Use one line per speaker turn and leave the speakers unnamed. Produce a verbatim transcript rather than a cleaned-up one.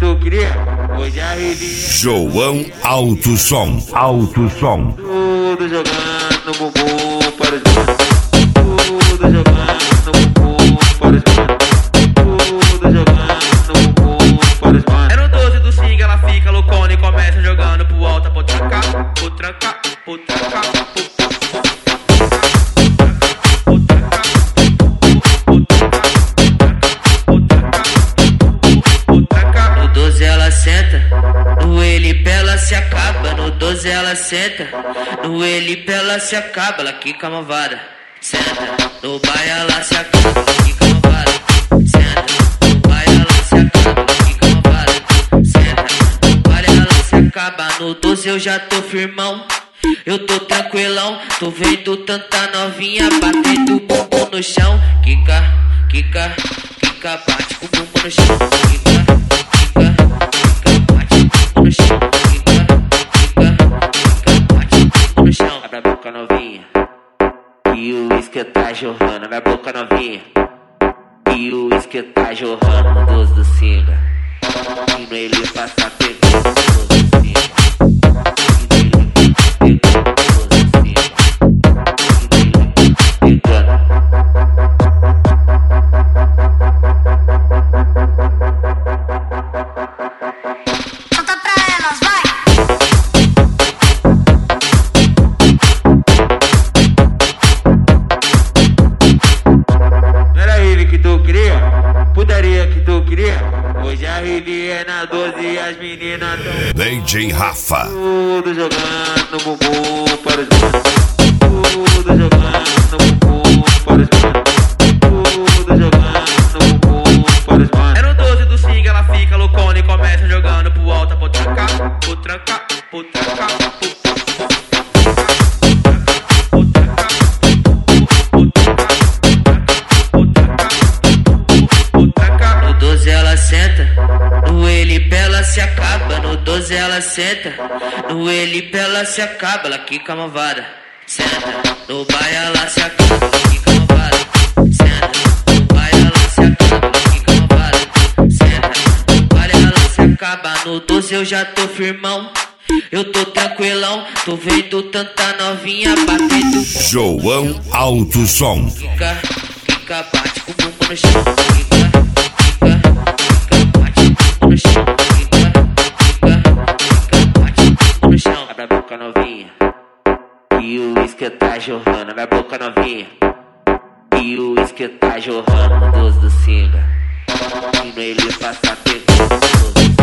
tu queria? Hoje a resenha.
João Alto Som. Alto Som.
Tudo jogando no bumbum para os manos. Tudo jogando no bumbum para os manos. Tudo jogando no bumbum para os manos.
É no doze do swing, ela fica loucona e começa jogando pro alto, pro trancar, pro trancar, pro trancar, pro no Elipe ela se acaba, no doze ela senta. No Elipe ela se acaba, ela quica malvada. Senta, no baia ela se acaba, ela quica malvada. Senta, no baia ela se acaba, ela quica malvada. Senta, no baia ela se acaba. No doze eu já tô firmão, eu tô tranquilão. Tô vendo tanta novinha batendo bumbum no chão. Quica, quica, quica, bate com o bumbum no chão. Quica, no chão, fica, fica, fica, bate no chão. Abre a boca novinha, e o uísque tá jorrando. Abre a boca novinha, e o uísque tá jorrando. No doze do singa, e no ele passa pegando. No doze do singa, e no ele passa pegando. No doze do singa, e no ele pegando.
Putaria que tu queria? Hoje a resenha é na doze e as meninas tão
D J Rafa.
Tudo jogando no bumbum para os manos. Tudo jogando no bumbum para os manos. Tudo jogando no bumbum para os manos.
É no doze do swing, ela fica loucona e começa jogando pro alto, pro trancar, pro trancar, pro trancar, pro no Elipe ela se acaba, no doze ela senta. No Elipe ela se acaba, ela quica malvada. Senta, no baia ela se acaba, ela quica malvada. Senta, no baia ela se acaba, ela quica malvada. Senta, no baia ela se acaba. No doze eu já tô firmão, eu tô tranquilão. Tô vendo tanta novinha batendo.
João Alto Som.
Quica, quica, bate com o bumbum no chão. Quica, no chão, fica, fica, fica, bate no chão. Abre a boca novinha, e o uísque tá jorrando. Abre a boca novinha, e o uísque tá jorrando. No doze do singa, e no ele passa pegando.